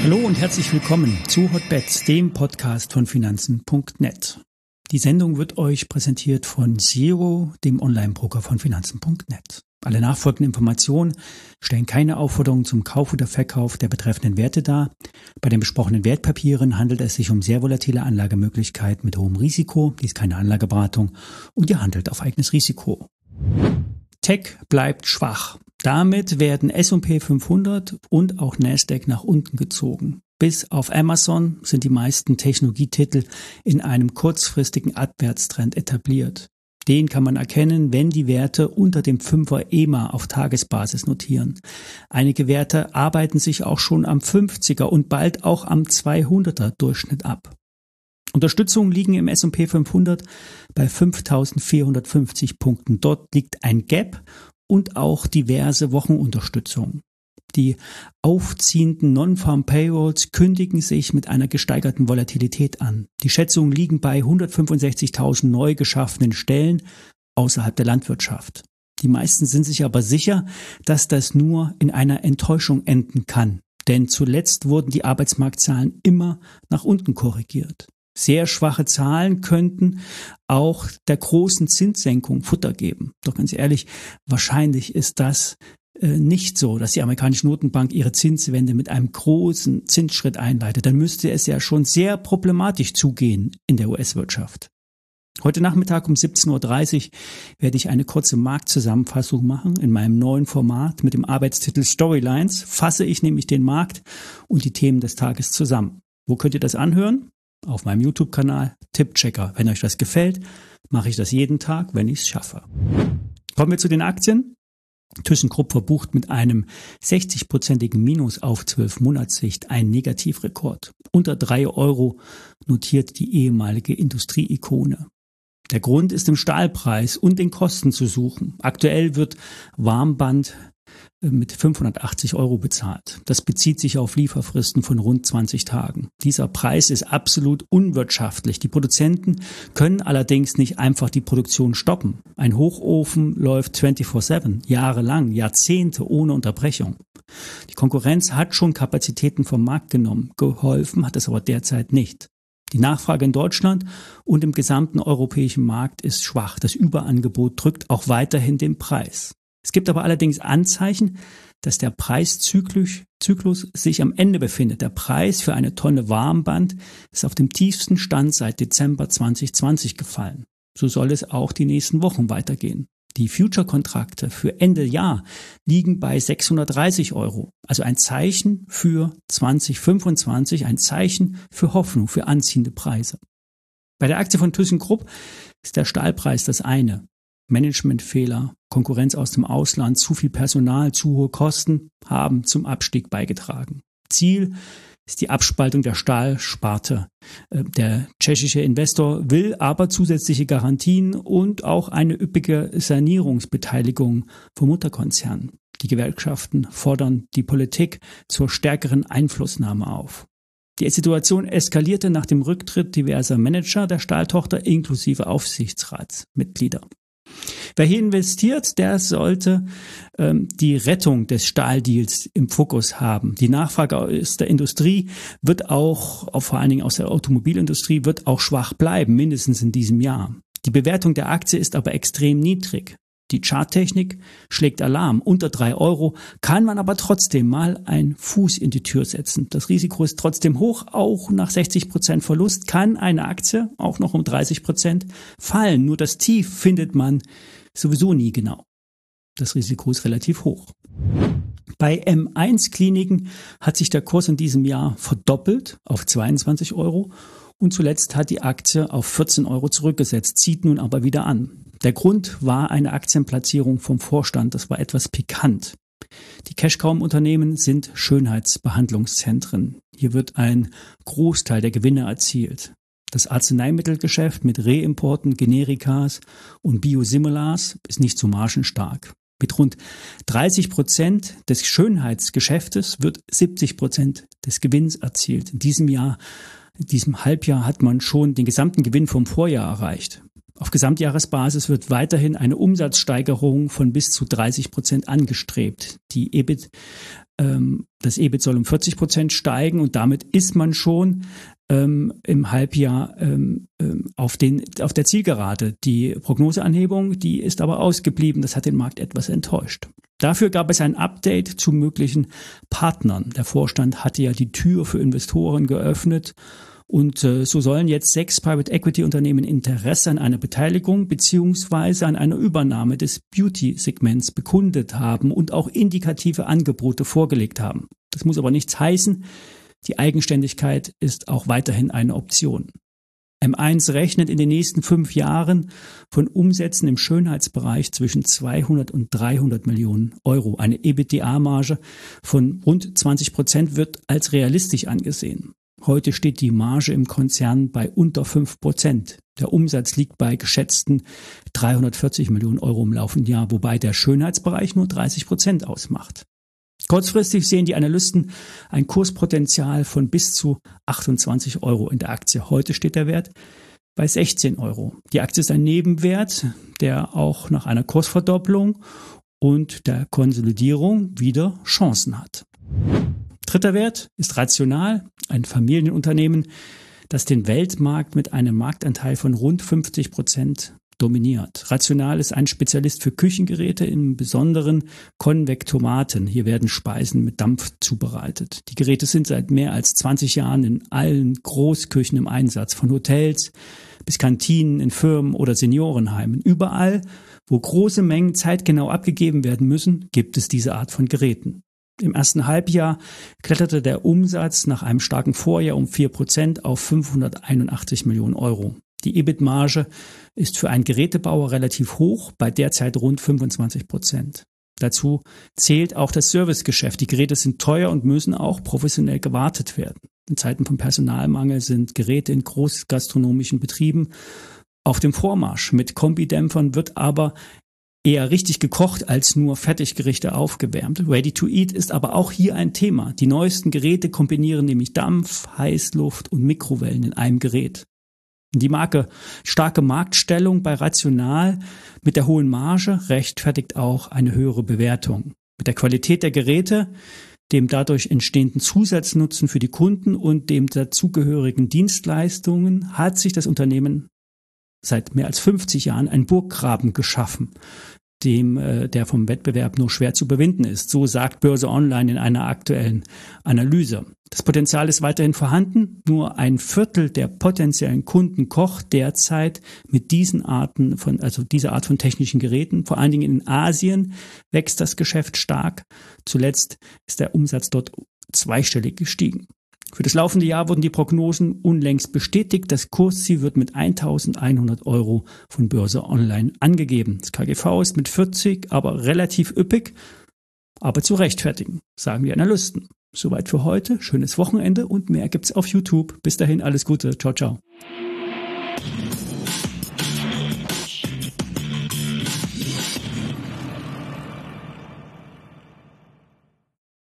Hallo und herzlich willkommen zu Hotbets, dem Podcast von Finanzen.net. Die Sendung wird euch präsentiert von Zero, dem Online-Broker von Finanzen.net. Alle nachfolgenden Informationen stellen keine Aufforderung zum Kauf oder Verkauf der betreffenden Werte dar. Bei den besprochenen Wertpapieren handelt es sich um sehr volatile Anlagemöglichkeiten mit hohem Risiko. Dies ist keine Anlageberatung und ihr handelt auf eigenes Risiko. Tech bleibt schwach. Damit werden S&P 500 und auch Nasdaq nach unten gezogen. Bis auf Amazon sind die meisten Technologietitel in einem kurzfristigen Abwärtstrend etabliert. Den kann man erkennen, wenn die Werte unter dem 5er EMA auf Tagesbasis notieren. Einige Werte arbeiten sich auch schon am 50er und bald auch am 200er Durchschnitt ab. Unterstützungen liegen im S&P 500 bei 5.450 Punkten. Dort liegt ein Gap und auch diverse Wochenunterstützungen. Die aufziehenden Non-Farm Payrolls kündigen sich mit einer gesteigerten Volatilität an. Die Schätzungen liegen bei 165.000 neu geschaffenen Stellen außerhalb der Landwirtschaft. Die meisten sind sich aber sicher, dass das nur in einer Enttäuschung enden kann. Denn zuletzt wurden die Arbeitsmarktzahlen immer nach unten korrigiert. Sehr schwache Zahlen könnten auch der großen Zinssenkung Futter geben. Doch ganz ehrlich, wahrscheinlich ist das nicht so, dass die amerikanische Notenbank ihre Zinswende mit einem großen Zinsschritt einleitet. Dann müsste es ja schon sehr problematisch zugehen in der US-Wirtschaft. Heute Nachmittag um 17.30 Uhr werde ich eine kurze Marktzusammenfassung machen. In meinem neuen Format mit dem Arbeitstitel Storylines fasse ich nämlich den Markt und die Themen des Tages zusammen. Wo könnt ihr das anhören? Auf meinem YouTube-Kanal Tippchecker. Wenn euch das gefällt, mache ich das jeden Tag, wenn ich es schaffe. Kommen wir zu den Aktien. ThyssenKrupp verbucht mit einem 60-prozentigen Minus auf 12-Monatssicht einen Negativrekord. Unter 3 Euro notiert die ehemalige Industrieikone. Der Grund ist im Stahlpreis und den Kosten zu suchen. Aktuell wird Warmband mit 580 Euro bezahlt. Das bezieht sich auf Lieferfristen von rund 20 Tagen. Dieser Preis ist absolut unwirtschaftlich. Die Produzenten können allerdings nicht einfach die Produktion stoppen. Ein Hochofen läuft 24/7, jahrelang, Jahrzehnte ohne Unterbrechung. Die Konkurrenz hat schon Kapazitäten vom Markt genommen. Geholfen hat es aber derzeit nicht. Die Nachfrage in Deutschland und im gesamten europäischen Markt ist schwach. Das Überangebot drückt auch weiterhin den Preis. Es gibt aber allerdings Anzeichen, dass der Preiszyklus sich am Ende befindet. Der Preis für eine Tonne Warmband ist auf dem tiefsten Stand seit Dezember 2020 gefallen. So soll es auch die nächsten Wochen weitergehen. Die Future-Kontrakte für Ende Jahr liegen bei 630 Euro. Also ein Zeichen für 2025, ein Zeichen für Hoffnung, für anziehende Preise. Bei der Aktie von ThyssenKrupp ist der Stahlpreis das eine. Managementfehler, Konkurrenz aus dem Ausland, zu viel Personal, zu hohe Kosten haben zum Abstieg beigetragen. Ziel ist die Abspaltung der Stahlsparte. Der tschechische Investor will aber zusätzliche Garantien und auch eine üppige Sanierungsbeteiligung vom Mutterkonzern. Die Gewerkschaften fordern die Politik zur stärkeren Einflussnahme auf. Die Situation eskalierte nach dem Rücktritt diverser Manager der Stahltochter inklusive Aufsichtsratsmitglieder. Wer hier investiert, der sollte die Rettung des Stahldeals im Fokus haben. Die Nachfrage aus der Industrie wird auch vor allen Dingen aus der Automobilindustrie, wird auch schwach bleiben, mindestens in diesem Jahr. Die Bewertung der Aktie ist aber extrem niedrig. Die Charttechnik schlägt Alarm. Unter 3 Euro kann man aber trotzdem mal einen Fuß in die Tür setzen. Das Risiko ist trotzdem hoch. Auch nach 60% Verlust kann eine Aktie auch noch um 30% fallen. Nur das Tief findet man sowieso nie genau. Das Risiko ist relativ hoch. Bei M1-Kliniken hat sich der Kurs in diesem Jahr verdoppelt auf 22 Euro. Und zuletzt hat die Aktie auf 14 Euro zurückgesetzt, zieht nun aber wieder an. Der Grund war eine Aktienplatzierung vom Vorstand, das war etwas pikant. Die Cash-Cow-Unternehmen sind Schönheitsbehandlungszentren. Hier wird ein Großteil der Gewinne erzielt. Das Arzneimittelgeschäft mit Reimporten, Generikas und Biosimilars ist nicht so margenstark. Mit rund 30% des Schönheitsgeschäftes wird 70% des Gewinns erzielt. In diesem Halbjahr hat man schon den gesamten Gewinn vom Vorjahr erreicht. Auf Gesamtjahresbasis wird weiterhin eine Umsatzsteigerung von bis zu 30% angestrebt. Die das EBIT soll um 40% steigen und damit ist man schon im Halbjahr auf der Zielgerade. Die Prognoseanhebung, die ist aber ausgeblieben. Das hat den Markt etwas enttäuscht. Dafür gab es ein Update zu möglichen Partnern. Der Vorstand hatte ja die Tür für Investoren geöffnet. Und so sollen jetzt 6 Private Equity Unternehmen Interesse an einer Beteiligung beziehungsweise an einer Übernahme des Beauty-Segments bekundet haben und auch indikative Angebote vorgelegt haben. Das muss aber nichts heißen. Die Eigenständigkeit ist auch weiterhin eine Option. M1 rechnet in den nächsten 5 Jahren von Umsätzen im Schönheitsbereich zwischen 200 und 300 Millionen Euro. Eine EBITDA-Marge von rund 20% wird als realistisch angesehen. Heute steht die Marge im Konzern bei unter 5%. Der Umsatz liegt bei geschätzten 340 Millionen Euro im laufenden Jahr, wobei der Schönheitsbereich nur 30% ausmacht. Kurzfristig sehen die Analysten ein Kurspotenzial von bis zu 28 Euro in der Aktie. Heute steht der Wert bei 16 Euro. Die Aktie ist ein Nebenwert, der auch nach einer Kursverdopplung und der Konsolidierung wieder Chancen hat. Dritter Wert ist Rational, ein Familienunternehmen, das den Weltmarkt mit einem Marktanteil von rund 50% dominiert. Rational ist ein Spezialist für Küchengeräte, im Besonderen Konvektomaten. Hier werden Speisen mit Dampf zubereitet. Die Geräte sind seit mehr als 20 Jahren in allen Großküchen im Einsatz, von Hotels bis Kantinen in Firmen oder Seniorenheimen. Überall, wo große Mengen zeitgenau abgegeben werden müssen, gibt es diese Art von Geräten. Im ersten Halbjahr kletterte der Umsatz nach einem starken Vorjahr um 4% auf 581 Millionen Euro. Die EBIT-Marge ist für einen Gerätebauer relativ hoch, bei derzeit rund 25%. Dazu zählt auch das Servicegeschäft. Die Geräte sind teuer und müssen auch professionell gewartet werden. In Zeiten von Personalmangel sind Geräte in großgastronomischen Betrieben auf dem Vormarsch. Mit Kombidämpfern wird aber eher richtig gekocht als nur Fertiggerichte aufgewärmt. Ready to Eat ist aber auch hier ein Thema. Die neuesten Geräte kombinieren nämlich Dampf, Heißluft und Mikrowellen in einem Gerät. Die starke Marktstellung bei Rational mit der hohen Marge rechtfertigt auch eine höhere Bewertung. Mit der Qualität der Geräte, dem dadurch entstehenden Zusatznutzen für die Kunden und dem dazugehörigen Dienstleistungen hat sich das Unternehmen seit mehr als 50 Jahren einen Burggraben geschaffen, der vom Wettbewerb nur schwer zu überwinden ist. So sagt Börse Online in einer aktuellen Analyse. Das Potenzial ist weiterhin vorhanden. Nur ein Viertel der potenziellen Kunden kocht derzeit mit dieser Art von technischen Geräten. Vor allen Dingen in Asien wächst das Geschäft stark. Zuletzt ist der Umsatz dort zweistellig gestiegen. Für das laufende Jahr wurden die Prognosen unlängst bestätigt. Das Kursziel wird mit 1.100 Euro von Börse Online angegeben. Das KGV ist mit 40, aber relativ üppig, aber zu rechtfertigen, sagen die Analysten. Soweit für heute. Schönes Wochenende und mehr gibt's auf YouTube. Bis dahin alles Gute. Ciao, ciao.